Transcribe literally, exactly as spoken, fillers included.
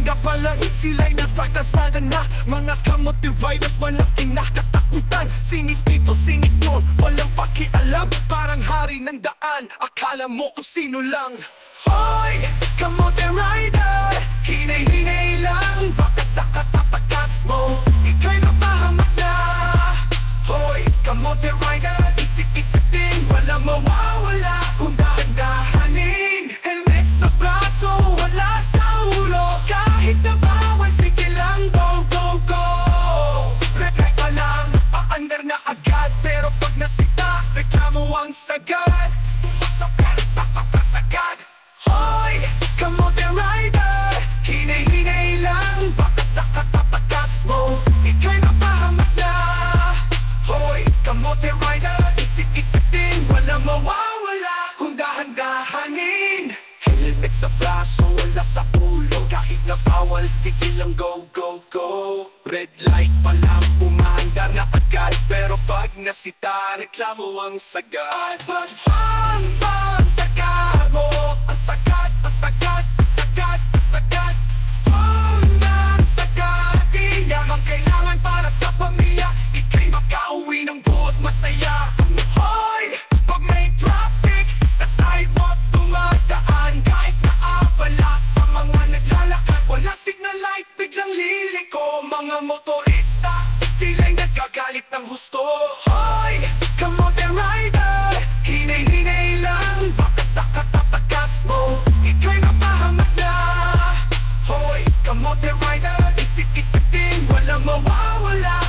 nga pa lang sila'y nasa kalsada na. Mga kamote riders walang kinakatakutan. Singit dito, singit doon, walang pakialam. Parang hari ng daan, akala mo kung sino lang. Hoy, kamote rider, hinay-hinay lang. Baka sa katatakas mo, ika'y mapahamak na. Hoy, kamote rider, isip-isip din, walang mawawala kung dahan-dahanin. Helmet sa braso, wala sa ulo. Kahit na bawal, sige lang, go, go, go. Rekay pa lang, paandar na agad. Pero pag nasita, reklamo ang sagad. Pumasok ka na sa papasagan. Hoy, kamote rider, hinay-hinay lang. Baka sa katatakas mo, ika'y mapahamak na. Hoy, kamote rider, isip-isip din, walang mawawala kung dahan-dahanin. Helmet sa braso, wala sa ulo. Kahit na bawal, sige lang, go, go, go. Red light pa lang, umaandar na agad. Pero pag nasita, reklamo ang sagad. Pag bang, bang, sagad mo, ang sagad, ang sagad, ang sagad, ang sagad. Unang sagad, di yaman kailangan para sa pamilya. Ika'y makauwi ng buot masaya. Hoy, pag may traffic, sa sidewalk dumadaan. Kahit naabala sa mga naglalakad, wala signal light, biglang liliko. Mga motorista, sila'y nagkagalit ng husto. Hoy, kamote rider, hinay-hinay lang. Baka sa katatakas mo, ika'y mapahamak na. Hoy, kamote rider, isip-isip din, walang mawawala